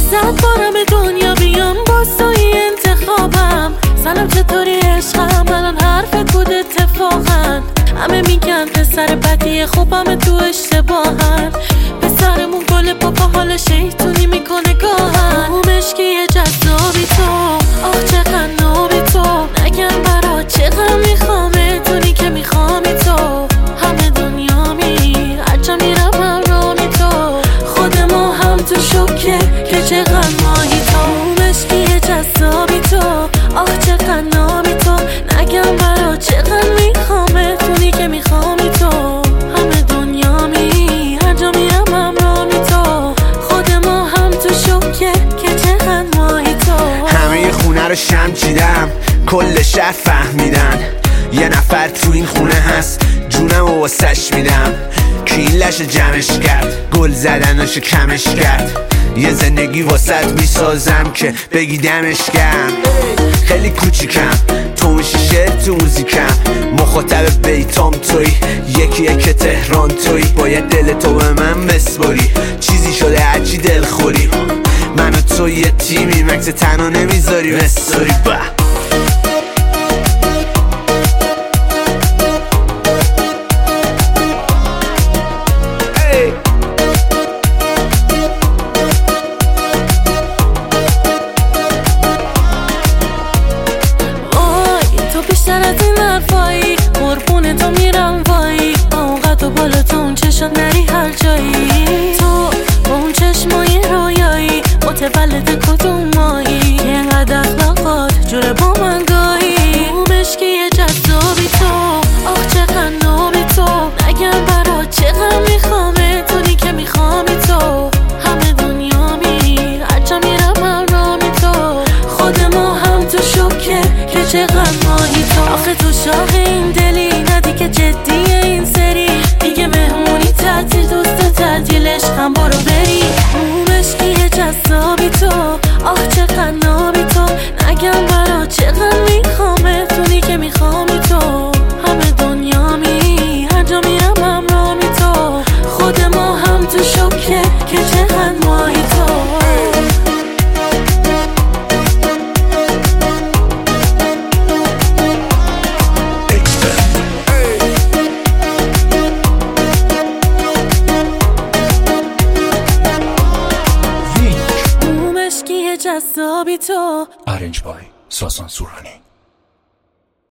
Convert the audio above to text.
100 بارم به دنیا بیام باز توی انتخابم. سلام چطوری عشقم، الان حرفت بود اتفاقا. همه میگن پسر بدی خوبم تو اشتباهن. پسرمون گل پاپا حال شیطونی میکنه گاهن. مشکی جذابی تو، آخ چقدر نابی تو. نگم برا چقدر میخوامه دونی که میخوامی تو. همه دنیا می هرچه میرم همرامی تو. خود ما هم تو شکه که چقدر ماهی تو. مشکی جذابی تو، آخ چقدر نابی تو. نگم برا چقدر میخوامه دونی که میخوامی تو. همه دنیا می هر جا میرم همرامی تو. خود ما هم تو شکه که چقدر ماهی تو. همه خونه رو شم چیدم، کل شهر فهمیدن یه نفر تو این خونه هست، جونم و واسش میدم. کی این لش جمعش کرد، گل زدناشو کمش کرد. یه زندگی واسط میسازم که بگی دمش گرم. خیلی کوچیکم، تو میشی شعر تو موزیکم. مخاطب بیتام توی، یکیه که تهران توی. باید دل تو به من بسپاری، چیزی شده هرچی دل خوری. من و تو یه تیمی، مکس تنها نمیذاری بساری. بیشتر از این حرفایی قربون تو میرم وایی. اوقات و بالا تو اون چشم نری هر جایی. تو با اون چشمای رویایی متولد کدوم مایی. اینقدر اخلاقات جوره با من گاهی. مشکی جذابی تو، آخ چقدر نابی تو. نگم برا چقدر میخوامه دونی که میخوامی تو. همه دنیا می هرچه میرم همرامی تو. خود ما هم تو شکه که چقدر ماهی تو. آخه تو شاق این دلی ندی که جدیه این سری. دیگه مهمونی تعطیل دوست تعطیل عشقم برو بری. مشکی جذابی تو، آخ چقدر نابی تو. نگم برا چقدر میخوامه دونی که میخوامی تو. همه دنیا می هر جا میرم همرامی تو. خود ما هم تو شکه که چقدر ماهی تو. جذابی تو. Arrange by Sasan Surani.